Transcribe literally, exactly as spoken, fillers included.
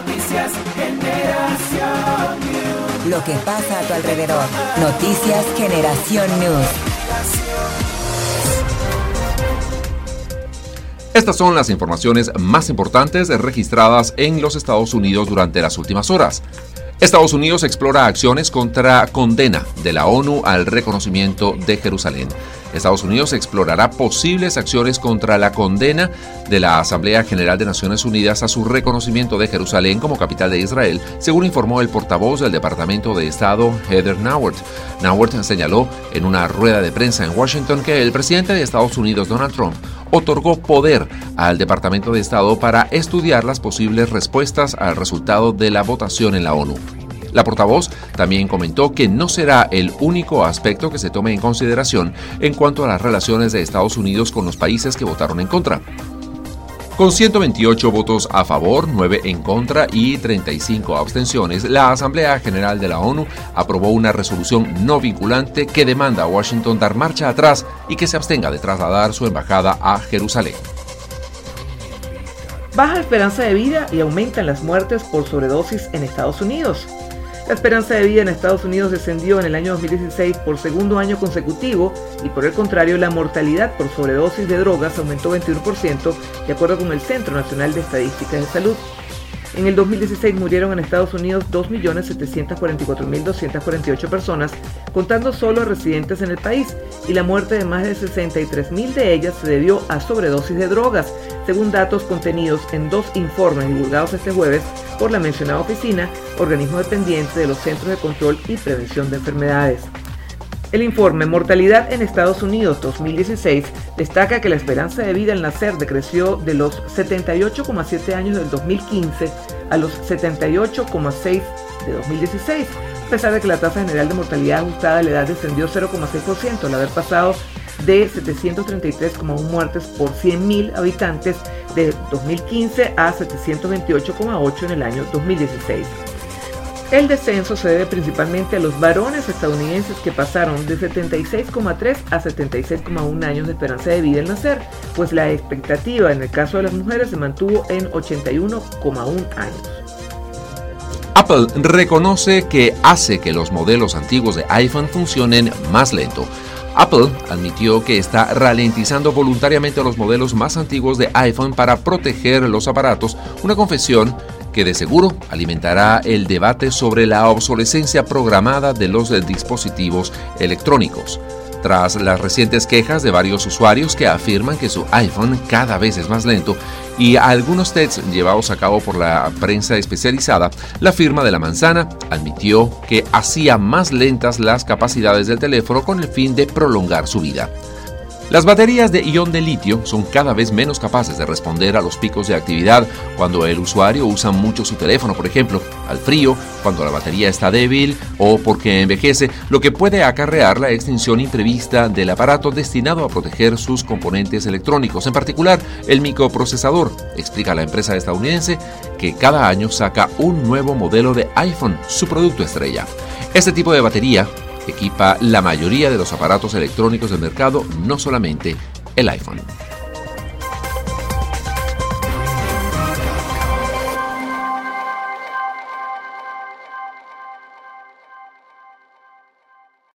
Noticias Generación News. Lo que pasa a tu alrededor. Noticias Generación News. Estas son las informaciones más importantes registradas en los Estados Unidos durante las últimas horas. Estados Unidos explora acciones contra condena de la ONU al reconocimiento de Jerusalén. Estados Unidos explorará posibles acciones contra la condena de la Asamblea General de Naciones Unidas a su reconocimiento de Jerusalén como capital de Israel, según informó el portavoz del Departamento de Estado, Heather Nauert. Nauert señaló en una rueda de prensa en Washington que el presidente de Estados Unidos, Donald Trump, otorgó poder al Departamento de Estado para estudiar las posibles respuestas al resultado de la votación en la ONU. La portavoz también comentó que no será el único aspecto que se tome en consideración en cuanto a las relaciones de Estados Unidos con los países que votaron en contra. Con ciento veintiocho votos a favor, nueve en contra y treinta y cinco abstenciones, la Asamblea General de la ONU aprobó una resolución no vinculante que demanda a Washington dar marcha atrás y que se abstenga de trasladar su embajada a Jerusalén. Baja esperanza de vida y aumentan las muertes por sobredosis en Estados Unidos. La esperanza de vida en Estados Unidos descendió en el año dos mil dieciséis por segundo año consecutivo y por el contrario la mortalidad por sobredosis de drogas aumentó veintiuno por ciento de acuerdo con el Centro Nacional de Estadísticas de Salud. En el dos mil dieciséis murieron en Estados Unidos dos millones setecientos cuarenta y cuatro mil doscientas cuarenta y ocho personas, contando solo a residentes en el país, y la muerte de más de sesenta y tres mil de ellas se debió a sobredosis de drogas, según datos contenidos en dos informes divulgados este jueves por la mencionada oficina, organismo dependiente de los Centros de Control y Prevención de Enfermedades. El informe Mortalidad en Estados Unidos dos mil dieciséis destaca que la esperanza de vida al nacer decreció de los setenta y ocho coma siete años del dos mil quince a los setenta y ocho coma seis de dos mil dieciséis, a pesar de que la tasa general de mortalidad ajustada a la edad descendió cero coma seis por ciento al haber pasado de setecientos treinta y tres coma uno muertes por cien mil habitantes de dos mil quince a setecientos veintiocho coma ocho en el año dos mil dieciséis. El descenso se debe principalmente a los varones estadounidenses que pasaron de setenta y seis coma tres a setenta y seis coma uno años de esperanza de vida al nacer, pues la expectativa en el caso de las mujeres se mantuvo en ochenta y uno coma uno años. Apple reconoce que hace que los modelos antiguos de iPhone funcionen más lento. Apple admitió que está ralentizando voluntariamente los modelos más antiguos de iPhone para proteger los aparatos, una confesión que de seguro alimentará el debate sobre la obsolescencia programada de los dispositivos electrónicos. Tras las recientes quejas de varios usuarios que afirman que su iPhone cada vez es más lento y algunos tests llevados a cabo por la prensa especializada, la firma de la manzana admitió que hacía más lentas las capacidades del teléfono con el fin de prolongar su vida. Las baterías de ion de litio son cada vez menos capaces de responder a los picos de actividad cuando el usuario usa mucho su teléfono, por ejemplo, al frío, cuando la batería está débil o porque envejece, lo que puede acarrear la extinción imprevista del aparato destinado a proteger sus componentes electrónicos, en particular el microprocesador, explica la empresa estadounidense que cada año saca un nuevo modelo de iPhone, su producto estrella. Este tipo de batería equipa la mayoría de los aparatos electrónicos del mercado, no solamente el iPhone.